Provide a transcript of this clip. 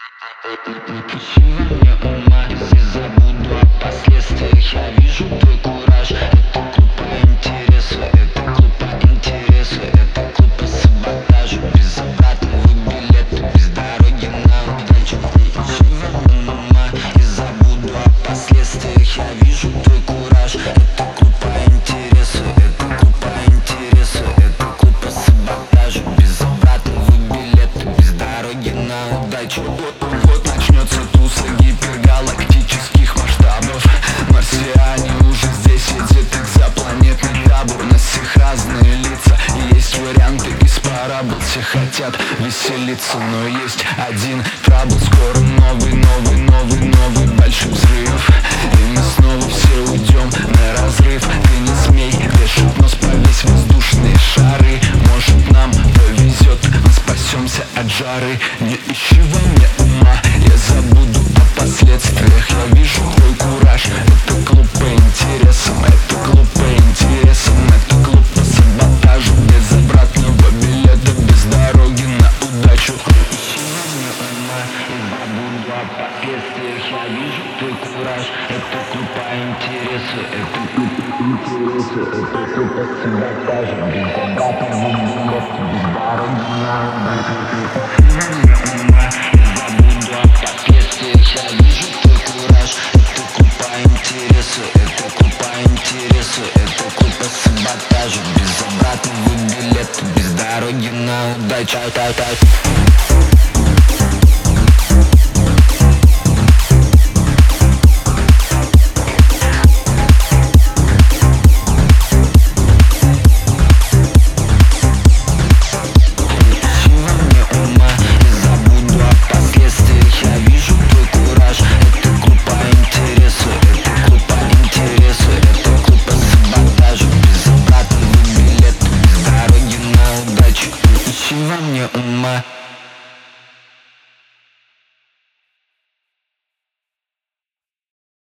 Сегодня ума и забуду о последствиях. Я вижу твой кураж. Это клуб по интересу, это клуб по интересу, это клуб по саботажу. Без обратного билета, без дороги на удачу. Сегодня ума и забуду о последствиях. Я вижу твой кураж. Это клуб по интересу, это клуб по интересу, это клуб по саботажу. Без обратного билета, без дороги на удачу. Вот начнется туса гипергалактических масштабов. Марсиане уже здесь, едет экзопланетный табор. На всех разные лица, и есть варианты из парабол. Все хотят веселиться, но есть один трабл. Скоро новый большой взрыв, и мы снова все уйдем на разрыв. Ты не смей вешать нос, повесь воздушные шары. Может, нам повезет, мы спасемся от жары. Не ищи во мне ума, я забуду о последствиях. Я вижу твой кураж. Это клуб по интересам, это клуб по интересам, это клуб по саботажу. Без обратного билета, без дороги на удачу. Ищи во мне ума и забуду о последствиях. Я вижу твой кураж. Это клуб по интересу, это клуб по интересу, это клуб по саботажу. Без обратного билета, без дороги на удачу.